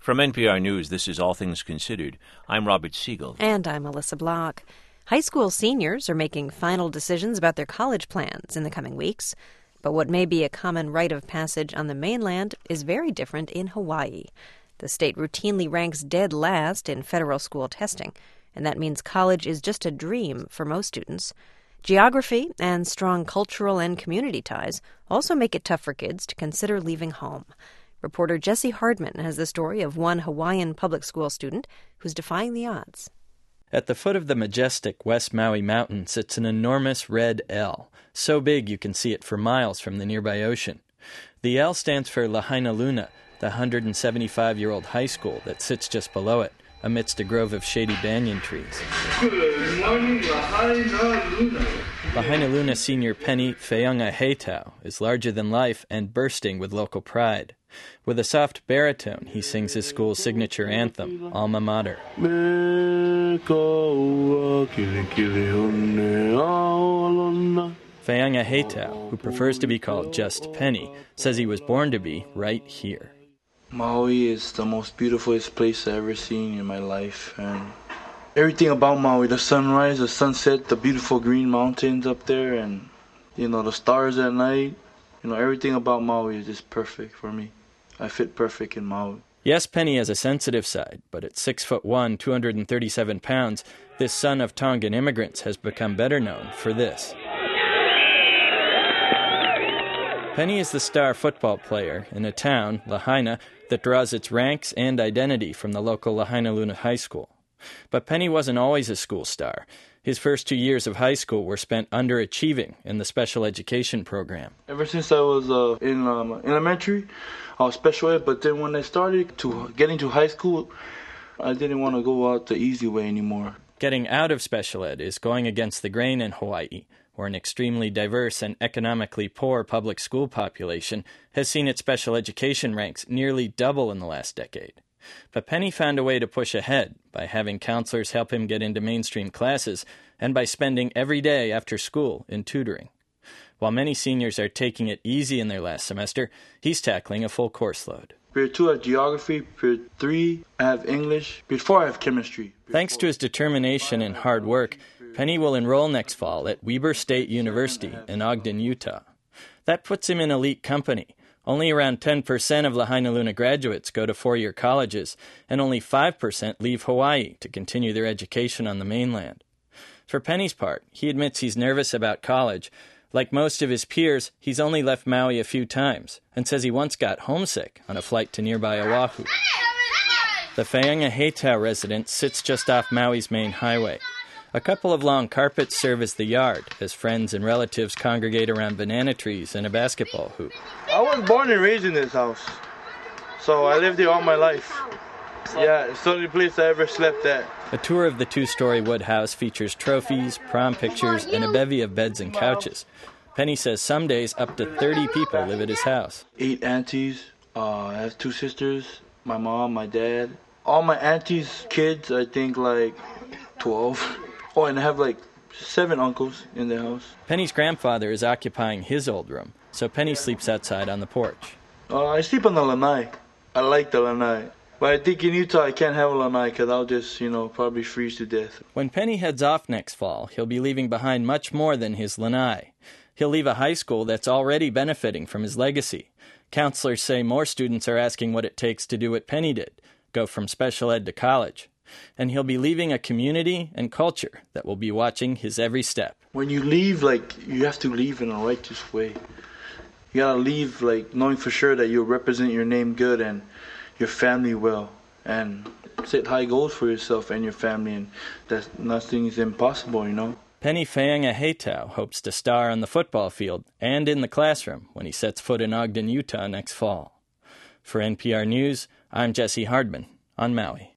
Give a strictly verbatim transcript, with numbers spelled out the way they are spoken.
From N P R News, this is All Things Considered. I'm Robert Siegel. And I'm Melissa Block. High school seniors are making final decisions about their college plans in the coming weeks. But what may be a common rite of passage on the mainland is very different in Hawaii. The state routinely ranks dead last in federal school testing, and that means college is just a dream for most students. Geography and strong cultural and community ties also make it tough for kids to consider leaving home. Reporter Jesse Hardman has the story of one Hawaiian public school student who's defying the odds. At the foot of the majestic West Maui Mountain sits an enormous red L, so big you can see it for miles from the nearby ocean. The L stands for Lahaina Luna, the one hundred seventy-five-year-old high school that sits just below it, amidst a grove of shady banyan trees. Good morning, Lahaina Luna. Lahaina Luna senior Penny Feanga Heitau is larger than life and bursting with local pride. With a soft baritone, he sings his school's signature anthem, Alma Mater. Feanga Heitau, who prefers to be called just Penny, says he was born to be right here. Maui is the most beautifulest place I've ever seen in my life, and everything about Maui, the sunrise, the sunset, the beautiful green mountains up there, and you know, the stars at night, you know, everything about Maui is just perfect for me. I fit perfect in Maui. Yes, Penny has a sensitive side, but at six foot one, two hundred thirty-seven pounds, this son of Tongan immigrants has become better known for this. Penny is the star football player in a town, Lahaina, that draws its ranks and identity from the local Lahaina Luna High School. But Penny wasn't always a school star. His first two years of high school were spent underachieving in the special education program. Ever since I was uh, in um, elementary, I was special ed, but then when I started to get into high school, I didn't want to go out the easy way anymore. Getting out of special ed is going against the grain in Hawaii, where an extremely diverse and economically poor public school population has seen its special education ranks nearly double in the last decade. But Penny found a way to push ahead by having counselors help him get into mainstream classes and by spending every day after school in tutoring. While many seniors are taking it easy in their last semester, he's tackling a full course load. Period two I have geography, period three I have English, period four I have chemistry. Thanks to his determination and hard work, Penny will enroll next fall at Weber State University in Ogden, Utah. That puts him in elite company. Only around ten percent of Lahaina Luna graduates go to four-year colleges, and only five percent leave Hawaii to continue their education on the mainland. For Penny's part, he admits he's nervous about college. Like most of his peers, he's only left Maui a few times, and says he once got homesick on a flight to nearby Oahu. The Feanga Heitau residence sits just off Maui's main highway. A couple of long carpets serve as the yard, as friends and relatives congregate around banana trees and a basketball hoop. I was born and raised in this house, so I lived here all my life. Yeah, it's the only place I ever slept at. A tour of the two-story wood house features trophies, prom pictures, and a bevy of beds and couches. Penny says some days up to thirty people live at his house. Eight aunties, uh, I have two sisters, my mom, my dad. All my aunties' kids, I think like twelve. Oh, and I have like seven uncles in the house. Penny's grandfather is occupying his old room, so Penny sleeps outside on the porch. Uh, I sleep on the lanai. I like the lanai. But I think in Utah I can't have a lanai because I'll just, you know, probably freeze to death. When Penny heads off next fall, he'll be leaving behind much more than his lanai. He'll leave a high school that's already benefiting from his legacy. Counselors say more students are asking what it takes to do what Penny did, go from special ed to college. And he'll be leaving a community and culture that will be watching his every step. When you leave, like, you have to leave in a righteous way. You gotta leave, like, knowing for sure that you'll represent your name good and your family well. And set high goals for yourself and your family, and that nothing is impossible, you know? Penny Feanga Heitau hopes to star on the football field and in the classroom when he sets foot in Ogden, Utah next fall. For N P R News, I'm Jesse Hardman on Maui.